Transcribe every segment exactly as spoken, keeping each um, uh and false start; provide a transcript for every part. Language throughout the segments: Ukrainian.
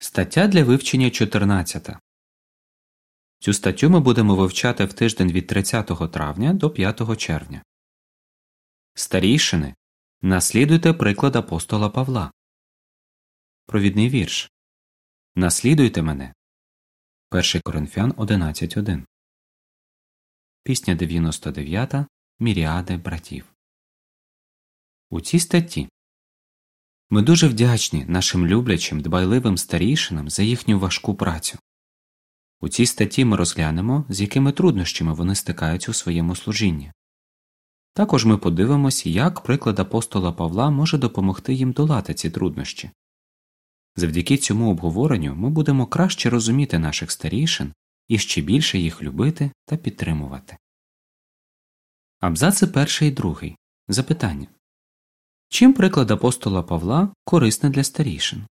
Стаття для вивчення чотирнадцята. Цю статтю ми будемо вивчати в тиждень від тридцятого травня до п'ятого червня. Старійшини, наслідуйте приклад апостола Павла. Провідний вірш. Наслідуйте мене. перше Коринфян одинадцять один. Пісня дев'яносто дев'ята. Міріади братів. У цій статті ми дуже вдячні нашим люблячим, дбайливим старійшинам за їхню важку працю. У цій статті ми розглянемо, з якими труднощами вони стикаються у своєму служінні. Також ми подивимось, як приклад апостола Павла може допомогти їм долати ці труднощі. Завдяки цьому обговоренню ми будемо краще розуміти наших старійшин і ще більше їх любити та підтримувати. Абзаци перший і другий. Запитання. Чим приклад апостола Павла корисний для старійшин?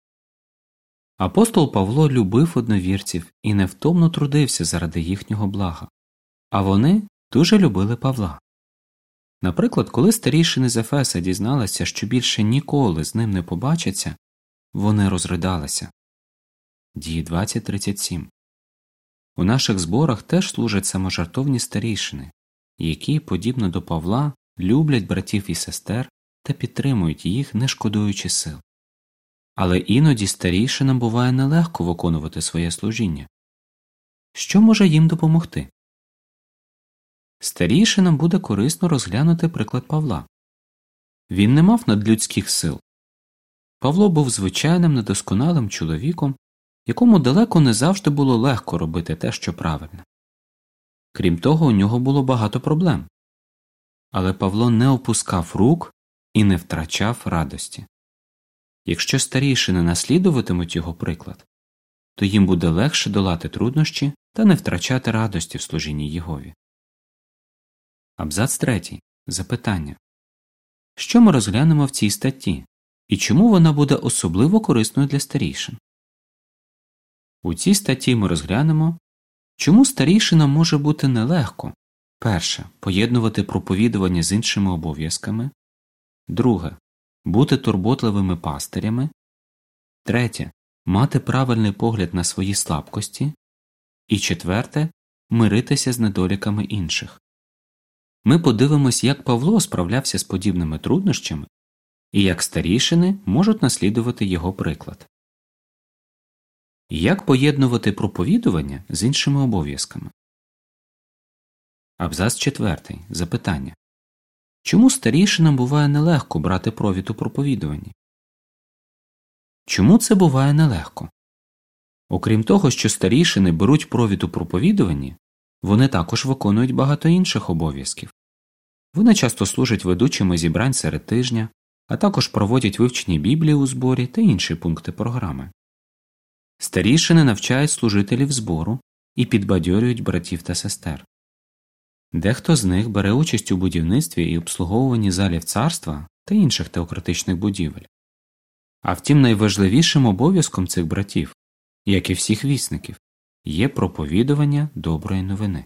Апостол Павло любив одновірців і невтомно трудився заради їхнього блага, а вони дуже любили Павла. Наприклад, коли старійшини з Ефеса дізналися, що більше ніколи з ним не побачаться, вони розридалися. Дії двадцять тридцять сім. У наших зборах теж служать саможартовні старійшини, які, подібно до Павла, люблять братів і сестер та підтримують їх, не шкодуючи сил. Але іноді старійшинам буває нелегко виконувати своє служіння. Що може їм допомогти? Старійшинам буде корисно розглянути приклад Павла. Він не мав надлюдських сил. Павло був звичайним недосконалим чоловіком, якому далеко не завжди було легко робити те, що правильно. Крім того, у нього було багато проблем. Але Павло не опускав рук і не втрачав радості. Якщо старійшини наслідуватимуть його приклад, то їм буде легше долати труднощі та не втрачати радості в служінні Єгові. Абзац третій. Запитання. Що ми розглянемо в цій статті і чому вона буде особливо корисною для старійшин? У цій статті ми розглянемо, чому старійшинам може бути нелегко, перше, поєднувати проповідування з іншими обов'язками, друге, бути турботливими пастирями, третє, мати правильний погляд на свої слабкості, і четверте, миритися з недоліками інших. Ми подивимось, як Павло справлявся з подібними труднощами і як старійшини можуть наслідувати його приклад. Як поєднувати проповідування з іншими обов'язками? Абзац четвертий. Запитання. Чому старійшинам буває нелегко брати провід у проповідуванні? Чому це буває нелегко? Окрім того, що старійшини беруть провід у проповідуванні, вони також виконують багато інших обов'язків. Вони часто служать ведучими зібрань серед тижня, а також проводять вивчення Біблії у зборі та інші пункти програми. Старійшини навчають служителів збору і підбадьорюють братів та сестер. Дехто з них бере участь у будівництві і обслуговуванні залів царства та інших теократичних будівель. А втім, найважливішим обов'язком цих братів, як і всіх вісників, є проповідування доброї новини.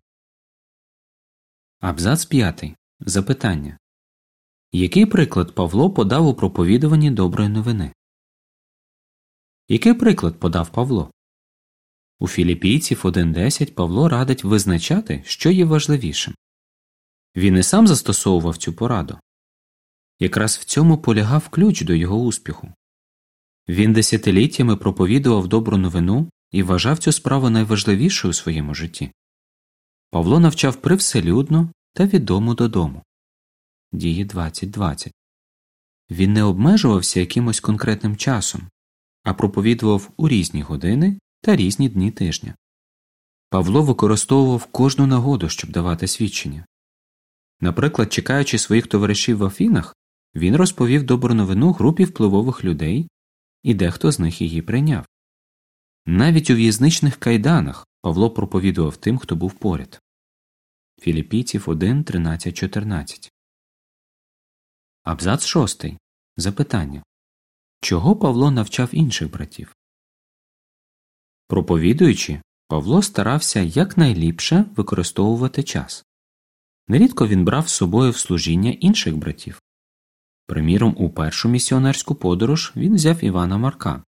Абзац п'ятий. Запитання. Який приклад Павло подав у проповідуванні доброї новини? Який приклад подав Павло? У Філіпійців один десять Павло радить визначати, що є важливішим. Він і сам застосовував цю пораду. Якраз в цьому полягав ключ до його успіху. Він десятиліттями проповідував добру новину і вважав цю справу найважливішою у своєму житті. Павло навчав привселюдно та від дому додому. Дії двадцять двадцять. Він не обмежувався якимось конкретним часом, а проповідував у різні години та різні дні тижня. Павло використовував кожну нагоду, щоб давати свідчення. Наприклад, чекаючи своїх товаришів в Афінах, він розповів добру новину групі впливових людей, і дехто з них її прийняв. Навіть у в'язничних кайданах Павло проповідував тим, хто був поряд. Філіпійців один тринадцять чотирнадцять. Абзац шостий. Запитання. Чого Павло навчав інших братів? Проповідуючи, Павло старався якнайліпше використовувати час. Нерідко він брав з собою в служіння інших братів. Приміром, у першу місіонерську подорож він взяв Івана Марка,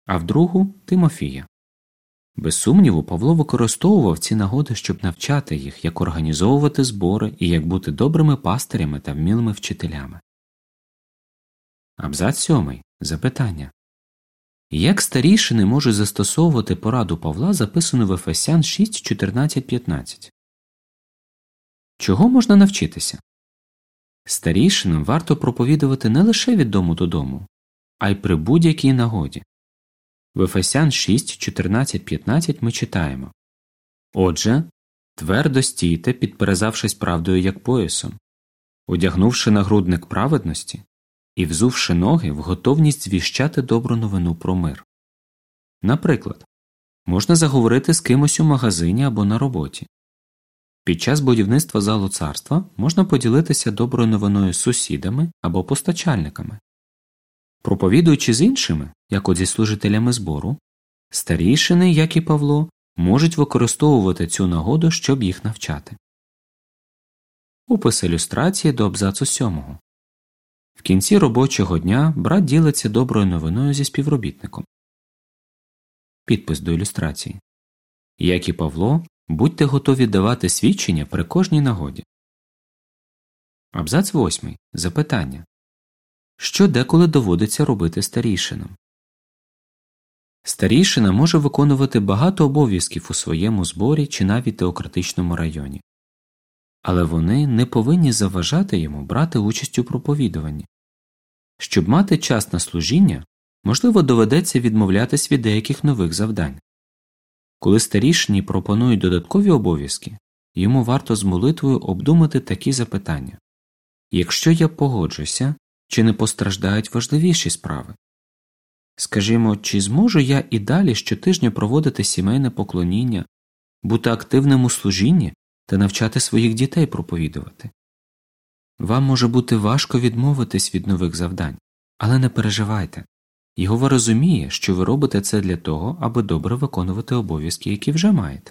а в другу – Тимофія. Без сумніву, Павло використовував ці нагоди, щоб навчати їх, як організовувати збори і як бути добрими пастирями та вмілими вчителями. Абзац сьомий. Запитання. Як старійшини можуть застосовувати пораду Павла, записану в Ефесян шість, чотирнадцять, п'ятнадцять? Чого можна навчитися? Старійшинам варто проповідувати не лише від дому додому, а й при будь-якій нагоді. В Ефесян шість, чотирнадцять, п'ятнадцять ми читаємо: «Отже, твердо стійте, підперезавшись правдою як поясом, одягнувши нагрудник праведності і взувши ноги в готовність звіщати добру новину про мир». Наприклад, можна заговорити з кимось у магазині або на роботі. Під час будівництва залу царства можна поділитися доброю новиною з сусідами або постачальниками. Проповідуючи з іншими, як от зі служителями збору, старійшини, як і Павло, можуть використовувати цю нагоду, щоб їх навчати. Опис ілюстрації до абзацу сьомого. В кінці робочого дня брат ділиться доброю новиною зі співробітником. Підпис до ілюстрації. Як і Павло, будьте готові давати свідчення при кожній нагоді. Абзац восьмий. Запитання. Що деколи доводиться робити старійшинам? Старійшина може виконувати багато обов'язків у своєму зборі чи навіть теократичному районі. Але вони не повинні заважати йому брати участь у проповідуванні. Щоб мати час на служіння, можливо, доведеться відмовлятись від деяких нових завдань. Коли старійшині пропонують додаткові обов'язки, йому варто з молитвою обдумати такі запитання. Якщо я погоджуся, чи не постраждають важливіші справи? Скажімо, чи зможу я і далі щотижня проводити сімейне поклоніння, бути активним у служінні та навчати своїх дітей проповідувати? Вам може бути важко відмовитись від нових завдань, але не переживайте. Єгова розуміє, що ви робите це для того, аби добре виконувати обов'язки, які вже маєте.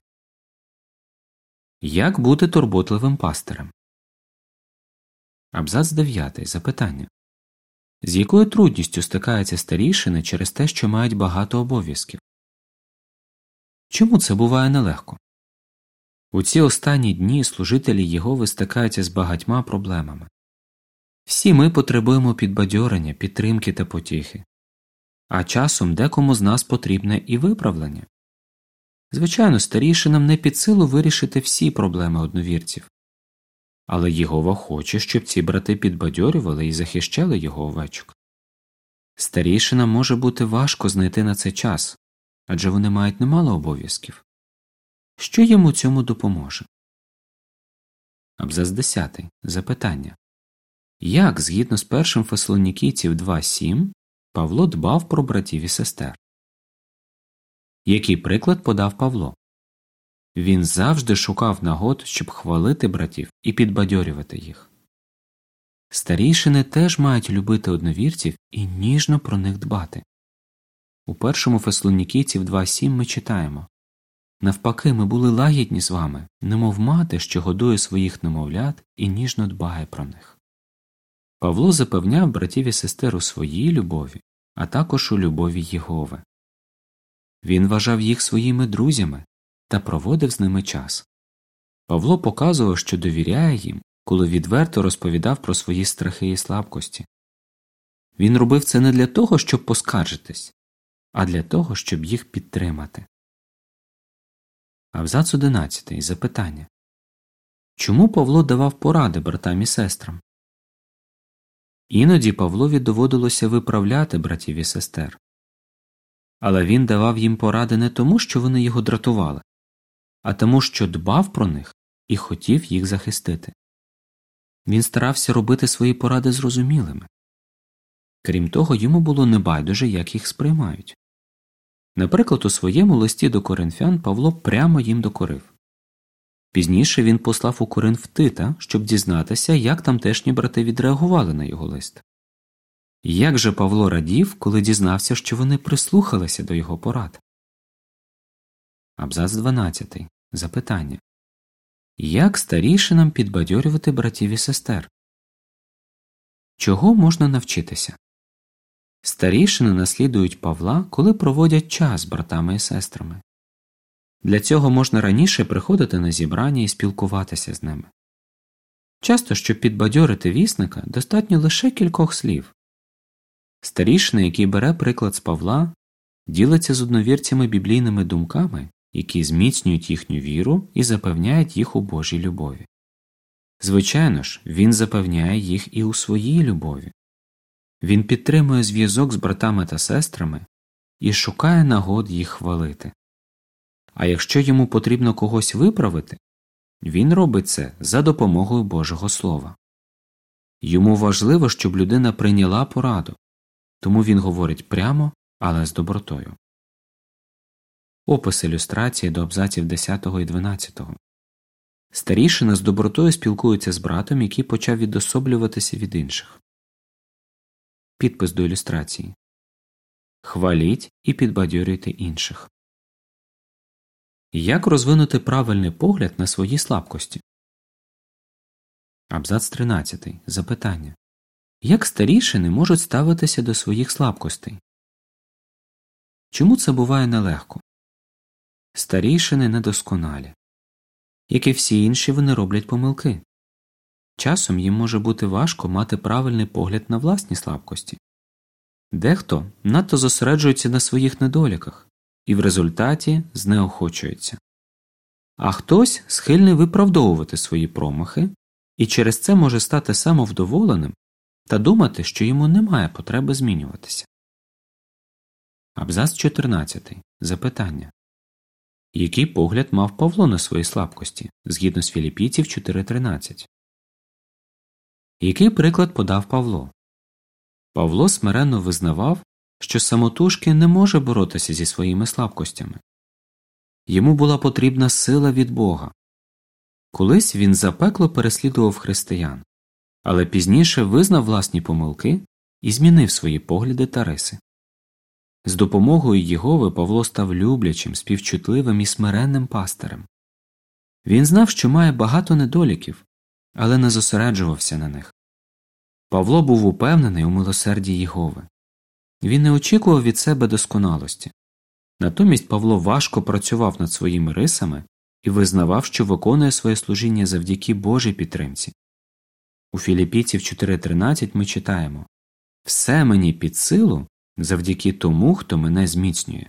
Як бути турботливим пастирем? Абзац дев'ятий. Запитання. З якою трудністю стикаються старійшини через те, що мають багато обов'язків? Чому це буває нелегко? У ці останні дні служителі Єгови стикаються з багатьма проблемами. Всі ми потребуємо підбадьорення, підтримки та потіхи. А часом декому з нас потрібне і виправлення. Звичайно, старійшинам не під силу вирішити всі проблеми одновірців. Але Єгова хоче, щоб ці брати підбадьорювали і захищали його овечок. Старійшинам може бути важко знайти на це час, адже вони мають немало обов'язків. Що їм у цьому допоможе? Абзац десятий. Запитання. Як, згідно з першим Фессалонікійців два сім, Павло дбав про братів і сестер? Який приклад подав Павло? Він завжди шукав нагод, щоб хвалити братів і підбадьорювати їх. Старійшини теж мають любити одновірців і ніжно про них дбати. У першому Фессалонікійців два сім ми читаємо: «Навпаки, ми були лагідні з вами, немов мати, що годує своїх немовлят і ніжно дбає про них». Павло запевняв братів і сестер у своїй любові, а також у любові Єгови. Він вважав їх своїми друзями та проводив з ними час. Павло показував, що довіряє їм, коли відверто розповідав про свої страхи і слабкості. Він робив це не для того, щоб поскаржитись, а для того, щоб їх підтримати. Абзац одинадцятий. Запитання. Чому Павло давав поради братам і сестрам? Іноді Павлові доводилося виправляти братів і сестер. Але він давав їм поради не тому, що вони його дратували, а тому, що дбав про них і хотів їх захистити. Він старався робити свої поради зрозумілими. Крім того, йому було небайдуже, як їх сприймають. Наприклад, у своєму листі до Коринфян Павло прямо їм докорив. Пізніше він послав у Коринф Тита, щоб дізнатися, як тамтешні брати відреагували на його лист. Як же Павло радів, коли дізнався, що вони прислухалися до його порад? Абзац дванадцятий. Запитання. Як старійшинам підбадьорювати братів і сестер? Чого можна навчитися? Старішини наслідують Павла, коли проводять час з братами і сестрами. Для цього можна раніше приходити на зібрання і спілкуватися з ними. Часто, щоб підбадьорити вісника, достатньо лише кількох слів. Старішина, який бере приклад з Павла, ділиться з одновірцями біблійними думками, які зміцнюють їхню віру і запевняють їх у Божій любові. Звичайно ж, він запевняє їх і у своїй любові. Він підтримує зв'язок з братами та сестрами і шукає нагод їх хвалити. А якщо йому потрібно когось виправити, він робить це за допомогою Божого Слова. Йому важливо, щоб людина прийняла пораду, тому він говорить прямо, але з добротою. Опис ілюстрації до абзаців десятого і дванадцятого. Старішина з добротою спілкується з братом, який почав відособлюватися від інших. Підпис до ілюстрації. Хваліть і підбадьорюйте інших. Як розвинути правильний погляд на свої слабкості? Абзац тринадцятий. Запитання. Як старішини можуть ставитися до своїх слабкостей? Чому це буває нелегко? Старішини недосконалі. Як і всі інші, вони роблять помилки. Часом їм може бути важко мати правильний погляд на власні слабкості. Дехто надто зосереджується на своїх недоліках і в результаті знеохочується. А хтось схильний виправдовувати свої промахи і через це може стати самовдоволеним та думати, що йому немає потреби змінюватися. Абзац чотирнадцятий. Запитання. Який погляд мав Павло на свої слабкості, згідно з Філіпійців чотири тринадцять? Який приклад подав Павло? Павло смиренно визнавав, що самотужки не може боротися зі своїми слабкостями. Йому була потрібна сила від Бога. Колись він запекло переслідував християн, але пізніше визнав власні помилки і змінив свої погляди та риси. З допомогою Єгови Павло став люблячим, співчутливим і смиренним пастирем. Він знав, що має багато недоліків, але не зосереджувався на них. Павло був упевнений у милосерді Єгови. Він не очікував від себе досконалості. Натомість Павло важко працював над своїми рисами і визнавав, що виконує своє служіння завдяки Божій підтримці. У Філіпійців чотири тринадцять ми читаємо «Все мені під силу завдяки тому, хто мене зміцнює».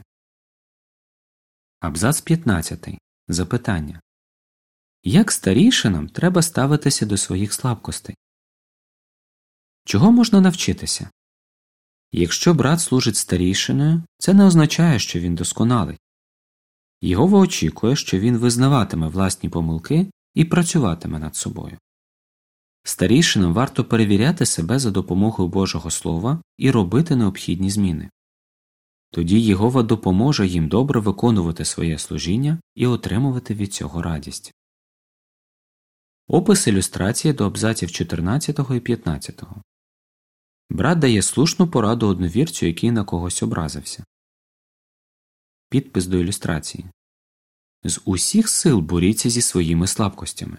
Абзац п'ятнадцятий. Запитання. Як старішинам треба ставитися до своїх слабкостей? Чого можна навчитися? Якщо брат служить старішиною, це не означає, що він досконалий. Єгова очікує, що він визнаватиме власні помилки і працюватиме над собою. Старішинам варто перевіряти себе за допомогою Божого Слова і робити необхідні зміни. Тоді Єгова допоможе їм добре виконувати своє служіння і отримувати від цього радість. Опис ілюстрації до абзаців чотирнадцятого і п'ятнадцятого. Брат дає слушну пораду одновірцю, який на когось образився. Підпис до ілюстрації. З усіх сил боріться зі своїми слабкостями.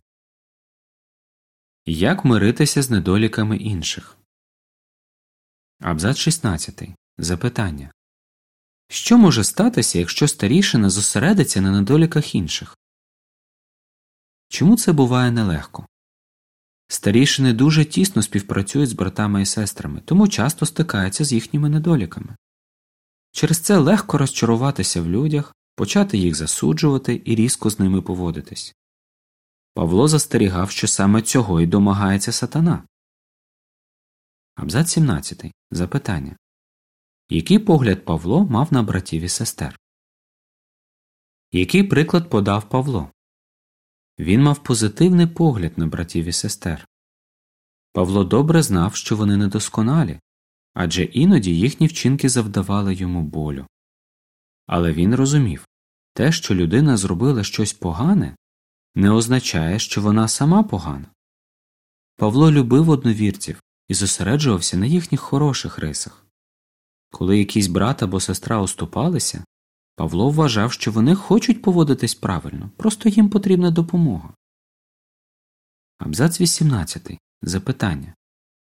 Як миритися з недоліками інших? Абзац шістнадцятий. Запитання. Що може статися, якщо старішина зосередиться на недоліках інших? Чому це буває нелегко? Старішини дуже тісно співпрацюють з братами і сестрами, тому часто стикаються з їхніми недоліками. Через це легко розчаруватися в людях, почати їх засуджувати і різко з ними поводитись. Павло застерігав, що саме цього і домагається сатана. Абзац сімнадцятий. Запитання. Який погляд Павло мав на братів і сестер? Який приклад подав Павло? Він мав позитивний погляд на братів і сестер. Павло добре знав, що вони недосконалі, адже іноді їхні вчинки завдавали йому болю. Але він розумів, те, що людина зробила щось погане, не означає, що вона сама погана. Павло любив одновірців і зосереджувався на їхніх хороших рисах. Коли якийсь брат або сестра оступалися, Павло вважав, що вони хочуть поводитись правильно, просто їм потрібна допомога. Абзац вісімнадцятий. Запитання.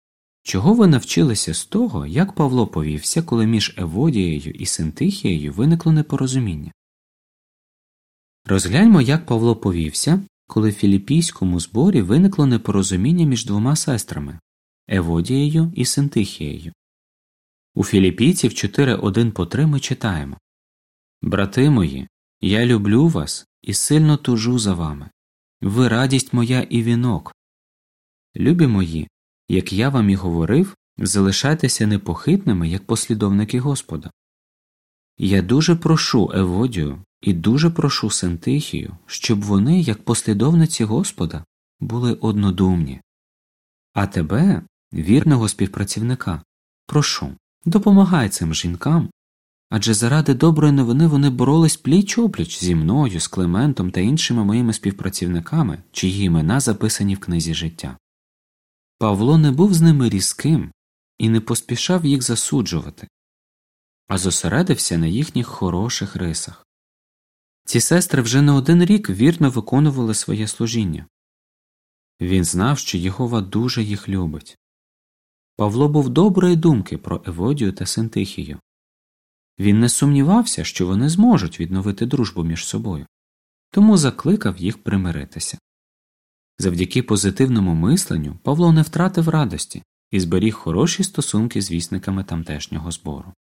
Чого ви навчилися з того, як Павло повівся, коли між Еводією і Синтихією виникло непорозуміння? Розгляньмо, як Павло повівся, коли в філіппійському зборі виникло непорозуміння між двома сестрами – Еводією і Синтихією. У Філіппійців чотири один по три ми читаємо: «Брати мої, я люблю вас і сильно тужу за вами. Ви радість моя і вінок. Любі мої, як я вам і говорив, залишайтеся непохитними, як послідовники Господа. Я дуже прошу Еводію і дуже прошу Синтихію, щоб вони, як послідовниці Господа, були однодумні. А тебе, вірного співпрацівника, прошу, допомагай цим жінкам, адже заради доброї новини вони боролись пліч-опліч зі мною, з Климентом та іншими моїми співпрацівниками, чиї імена записані в книзі життя». Павло не був з ними різким і не поспішав їх засуджувати, а зосередився на їхніх хороших рисах. Ці сестри вже не один рік вірно виконували своє служіння. Він знав, що Єгова дуже їх любить. Павло був доброї думки про Еводію та Синтихію. Він не сумнівався, що вони зможуть відновити дружбу між собою, тому закликав їх примиритися. Завдяки позитивному мисленню Павло не втратив радості і зберіг хороші стосунки з вісниками тамтешнього збору.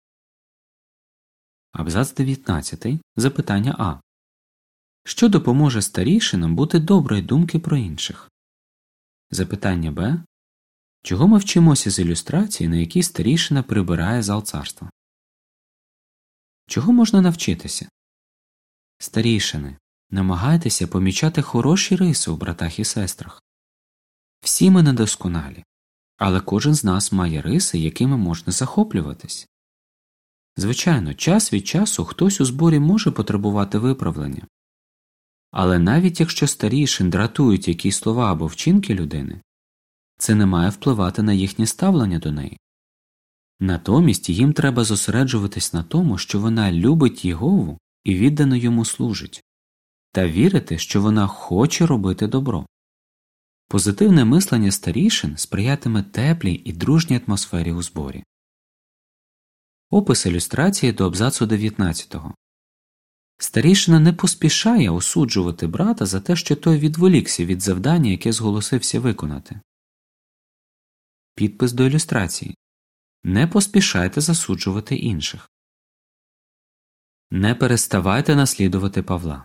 Абзац дев'ятнадцятий. Запитання А. Що допоможе старійшинам бути доброї думки про інших? Запитання Б. Чого ми вчимося з ілюстрації, на якій старійшина прибирає зал царства? Чого можна навчитися? Старійшини, намагайтеся помічати хороші риси у братах і сестрах. Всі ми недосконалі, але кожен з нас має риси, якими можна захоплюватись. Звичайно, час від часу хтось у зборі може потребувати виправлення. Але навіть якщо старійшин дратують якісь слова або вчинки людини, це не має впливати на їхнє ставлення до неї. Натомість їм треба зосереджуватись на тому, що вона любить Єгову і віддано йому служить, та вірити, що вона хоче робити добро. Позитивне мислення старішин сприятиме теплій і дружній атмосфері у зборі. Опис ілюстрації до абзацу дев'ятнадцятого. Старішина не поспішає осуджувати брата за те, що той відволікся від завдання, яке зголосився виконати. Підпис до ілюстрації. Не поспішайте засуджувати інших. Не переставайте наслідувати Павла.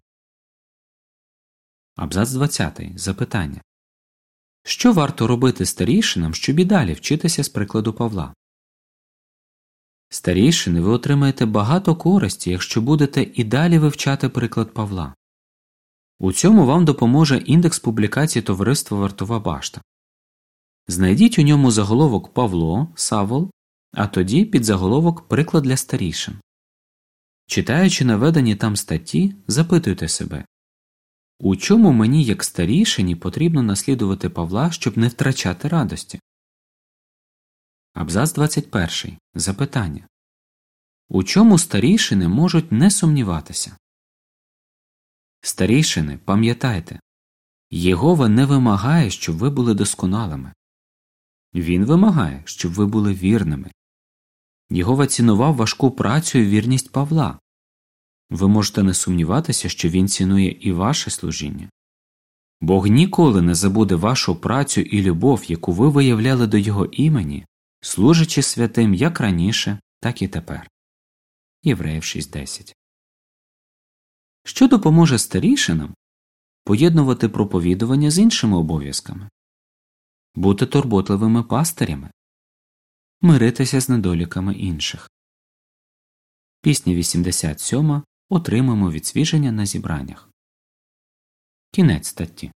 Абзац двадцятий. Запитання. Що варто робити старійшинам, щоб і далі вчитися з прикладу Павла? Старійшини, ви отримаєте багато користі, якщо будете і далі вивчати приклад Павла. У цьому вам допоможе індекс публікацій товариства «Вартова башта». Знайдіть у ньому заголовок «Павло», «Савол», а тоді підзаголовок «Приклад для старійшин». Читаючи наведені там статті, запитуйте себе, у чому мені, як старійшині, потрібно наслідувати Павла, щоб не втрачати радості? Абзац двадцять перший. Запитання. У чому старійшини можуть не сумніватися? Старійшини, пам'ятайте, Єгова не вимагає, щоб ви були досконалими. Він вимагає, щоб ви були вірними. Єгова цінував важку працю і вірність Павла. Ви можете не сумніватися, що він цінує і ваше служіння. Бог ніколи не забуде вашу працю і любов, яку ви виявляли до Його імені, служачи святим як раніше, так і тепер. Євреїв шість десять. Що допоможе старійшинам поєднувати проповідування з іншими обов'язками? Бути турботливими пастирями. Миритися з недоліками інших. Пісня вісімдесят сьома. Отримаємо відсвіження на зібраннях. Кінець статті.